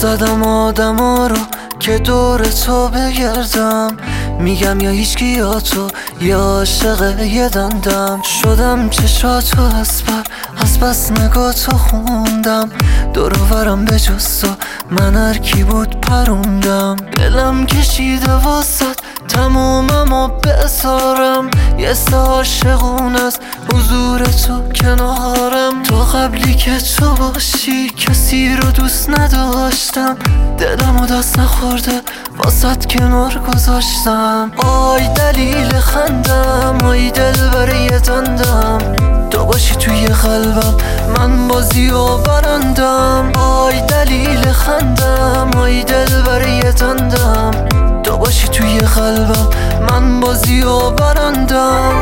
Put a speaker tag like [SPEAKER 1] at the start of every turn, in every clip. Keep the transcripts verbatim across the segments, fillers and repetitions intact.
[SPEAKER 1] زدم آدما رو که دور تو بگردم، میگم یا هیچکی یا تو یا عاشق یه دندم. شدم چشاتو از بر از بس نگاه تو خوندم، دور و برم به جز تو من هر کی بود پروندم. دلم کشیده واسد تمومم و بذارم، یه سه عاشقون از حضور تو کنارم. تو قبلی که تو باشی کسی رو دوست نداشتم، دلم و دست نخورده واسد کنار گذاشتم. آی دلیل خندم، آی دل برای دندم، تو باشی توی قلبم من بازی و برندم. آی دلیل خندم، آی دل برای دندم، تو باشی توی قلبم من بازی و برندم.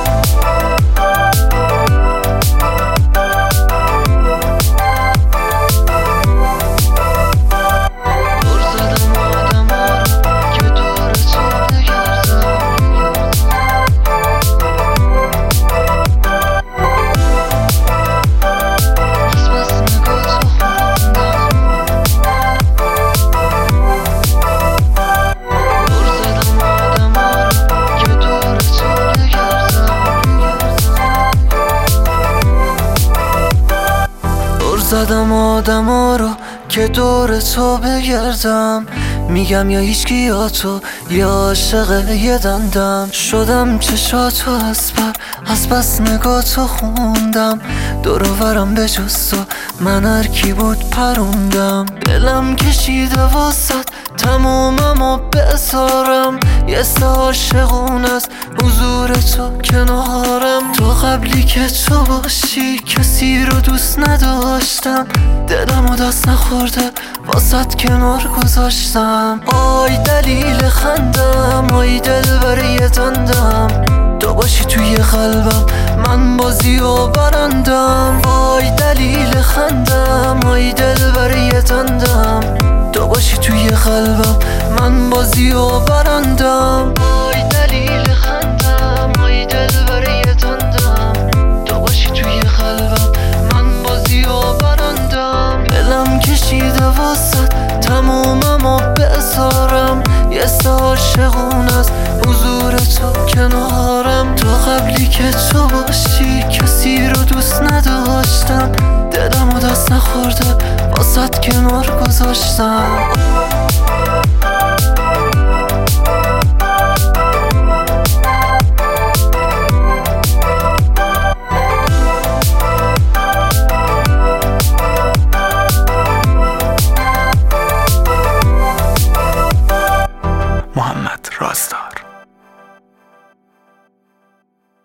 [SPEAKER 1] زدم آدما رو که دور تو بگردم، میگم یا هیچکی یا تو یا عاشق یه دندم. شدم چشاتو از بر از بس نگاه تو خوندم، دور و برم به جز تو من هر کی بود پروندم. دلم کشیده واسد تمومم و بذارم، یه سه عاشقون از حضور تو کنارم. تو قبلی که تو باشی کسی رو دوست نداشتم، دلم و دست نخورده واسد کنار گذاشتم. آی دلیل خندم، آی دل برای دندم، تو باشی توی قلبم من بازی و برندم. آی دلیل خندم، آی دل برای دندم، تو باشی توی قلبم من بازی و برندم. آی دلیل خندم، آی دل برای دندم، تو باشی توی قلبم من بازی و برندم. دلم کشیده واسد تمومم و بذارم، یه سه عاشقون از حضور تو کنارم. تو قبلی که تو باشی کسی رو دوست نداشتم، دلم و دست نخورده واسد کنار گذاشتم.